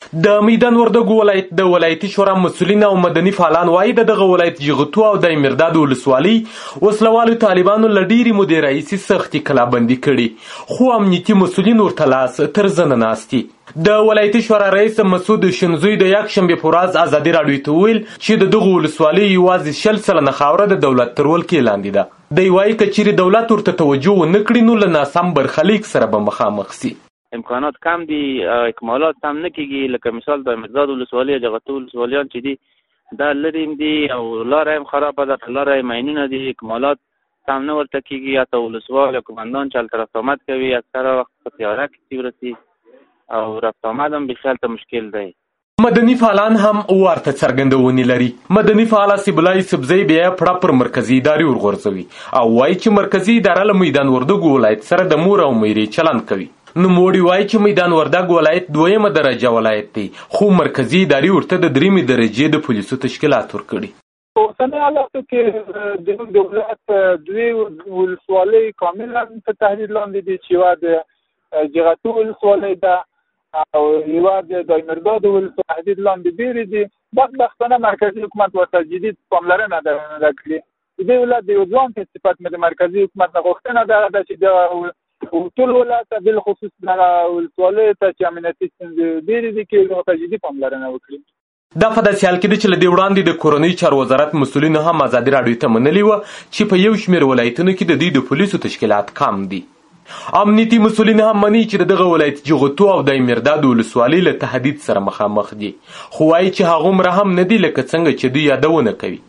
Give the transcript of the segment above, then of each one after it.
د میدان وردګو ولایت د ولایتي شورا مسؤلین او مدني فعالان وایي د دغه ولایت جغتو او د مرداد ولسوالۍ وسلوالو طالبانو له ډېرې مودې راهیسې سختې کلابندي کړي، خو امنیتي مسؤلین ورته لاس تر زنه ناست دي. د ولایتي شورا رئیس مسعود شنزوی د یکشنبې په ورځ ازادي راډیو ته وویل چې د دغو ولسوالیو یوازې 10 سلنه خاوره د دولت تر ولکې لاندې ده. دی وایي که چیرې دولت ورته توجه ونه کړي نو له ناسم برخلیک سره به مخامخ سي. امکانات کم دي، اکمالات هم نه کېږي. لکه مثال د مرداد ولسوالۍ او جغتو ولسوالیان چې دي دا لرې دي او لاره هم خرابه ده، لاره یې ماینونه دي، اکمالات هم نه ورته کېږي. حتی ولسوال یا قمندان چې هلته رفت آمد کوي اکثره وخت په تیاره کې ورسي او رفت آمد هم بیخي هلته مشکل دی. مدني فعالان هم ورته څرګندونې لري. مدني فعال حسیب الله یوسفزی بیا یې پړه پر مرکزي ادارې ورغورځوي او وایي چې مرکزي اداره له میدان وردګو ولایت سره د مور او میرې چلند کوي. نوموړي وایي چې میدان وردګ ولایت 2مه درجه ولایت دی، خو مرکزي ادارې ورته د 3مې درجې د پولیسو تشکیلات ورکړي. په اوسني حالاتو کې د دولت 2 ولسوالۍ کاملا په تهدید لاندې دي چې یوه د جغتو ولسوالۍ ده او یوه د مرداد ولسوالۍ تهدید لاندې ډېرې دي. بدبختانه مرکزي حکومت ورته جدي پاملرنه نه کړې. د دې ولایت د یو ځوان په صفت مې د مرکزي حکومت نه غوښتنه ده چې د ټول ولایت بالخصوص دغه ولسوالیو ته چې امنیتي ستونزې ډېرې دي کې ورته جدي پاملرنه وکړي. دا په داسې حال کې ده چې له دې وړاندې د کورنۍ چارو وزارت مسؤلینو هم ازادي راډیو ته منلي وه چې په یو شمېر ولایتونو کې د دوی د پولیسو تشکیلات کم دي. امنیتي مسؤلین هم مني چې د دغه ولایت جغتو او د مرداد ولسوالۍ له تهدید سره مخامخ دي، خو وایي چې هغومره هم نه دي لکه څنګه چې دوی یادونه کوي.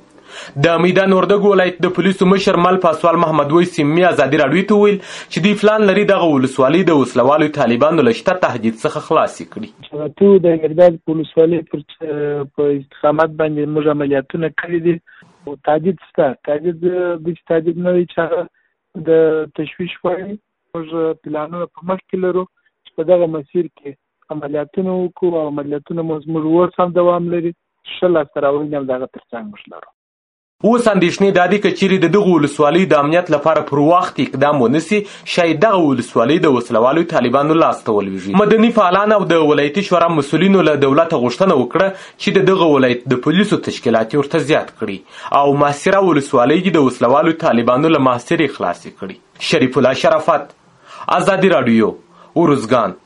د میدان وردګو ولایت د پولیسو مشر مل پاسوال محمد وی سیمي ازادي راډیو ته ویل چې دوی پلان لري دغه ولسوالۍ د وسلوالو طالبانو له شته تهدید څخه خلاصې کړي. جغتو د مرداد ولسوالۍ په استقامت باندې موږ عملیاتونه کړي دي او تهدید شته. تهدید نه وي چې د تشویش وایي. موږ پلانونه په مخ کې لرو چې په دغه مسیر کې عملیاتونه وکړو او عملیاتونه موږ اوس هم دوام لري. 10 سراویل هم دغه تر څنګ موږ لرو. اوس اندېښنې دا دي که چیرې د دغو ولسوالیو د امنیت لپاره پر وخت اقدام ونه سي، شاید دغه ولسوالۍ د وسلوالو طالبانو لاس ته ولویږي. مدني فعالان او د ولایتي شورا مسؤلینو له دولته غوښتنه وکړه چې د دغه ولایت د پولیسو تشکیلات ورته زیات کړي او محاصره ولسوالۍ د وسلوالو طالبانو له محاصرې خلاصې کړي. شریف الله شرافت، ازادي راډیو، ارزګان.